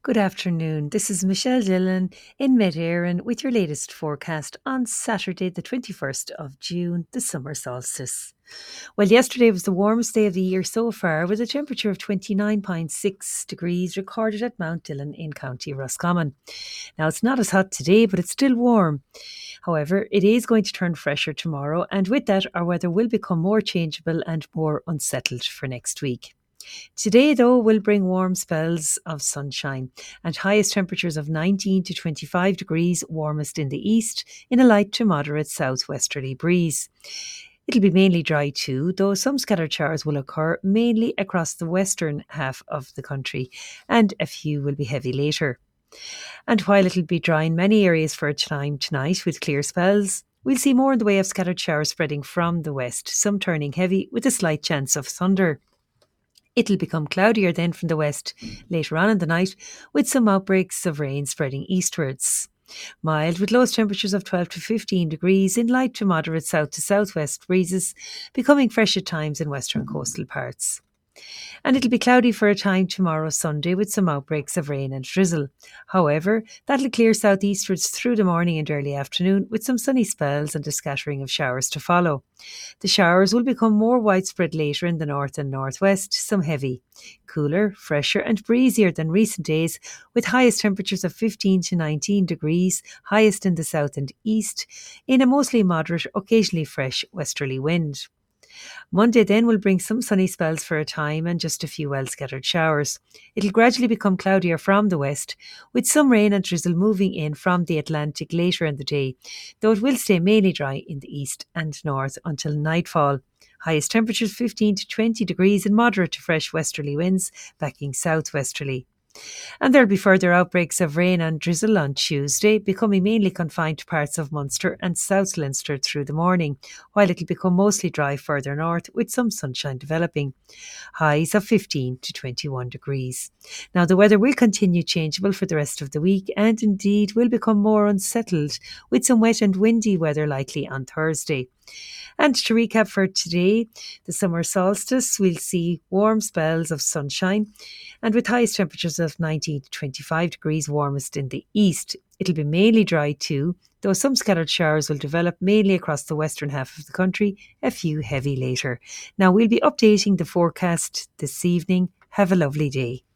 Good afternoon. This is Michelle Dillon in Mid Éireann with your latest forecast on Saturday, the 21st of June, the summer solstice. Well, yesterday was the warmest day of the year so far, with a temperature of 29.6 degrees recorded at Mount Dillon in County Roscommon. Now, it's not as hot today, but it's still warm. However, it is going to turn fresher tomorrow, and with that, our weather will become more changeable and more unsettled for next week. Today, though, will bring warm spells of sunshine and highest temperatures of 19 to 25 degrees, warmest in the east, in a light to moderate southwesterly breeze. It'll be mainly dry too, though some scattered showers will occur mainly across the western half of the country, and a few will be heavy later. And while it'll be dry in many areas for a time tonight with clear spells, we'll see more in the way of scattered showers spreading from the west, some turning heavy with a slight chance of thunder. It'll become cloudier then from the west later on in the night, with some outbreaks of rain spreading eastwards. Mild with lowest temperatures of 12 to 15 degrees in light to moderate south to southwest breezes, becoming fresh at times in western coastal parts. And it'll be cloudy for a time tomorrow, Sunday, with some outbreaks of rain and drizzle. However, that'll clear southeastwards through the morning and early afternoon, with some sunny spells and a scattering of showers to follow. The showers will become more widespread later in the north and northwest, some heavy. Cooler, fresher and breezier than recent days, with highest temperatures of 15 to 19 degrees, highest in the south and east, in a mostly moderate, occasionally fresh westerly wind. Monday then will bring some sunny spells for a time and just a few well-scattered showers. It'll gradually become cloudier from the west, with some rain and drizzle moving in from the Atlantic later in the day, though it will stay mainly dry in the east and north until nightfall. Highest temperatures 15 to 20 degrees and moderate to fresh westerly winds, backing southwesterly. And there'll be further outbreaks of rain and drizzle on Tuesday, becoming mainly confined to parts of Munster and South Leinster through the morning, while it'll become mostly dry further north with some sunshine developing. Highs of 15 to 21 degrees. Now, the weather will continue changeable for the rest of the week and indeed will become more unsettled, with some wet and windy weather likely on Thursday. And to recap for today, the summer solstice, we'll see warm spells of sunshine and with highest temperatures of 19 to 25 degrees, warmest in the east. It'll be mainly dry too, though some scattered showers will develop mainly across the western half of the country, a few heavy later. Now, we'll be updating the forecast this evening. Have a lovely day.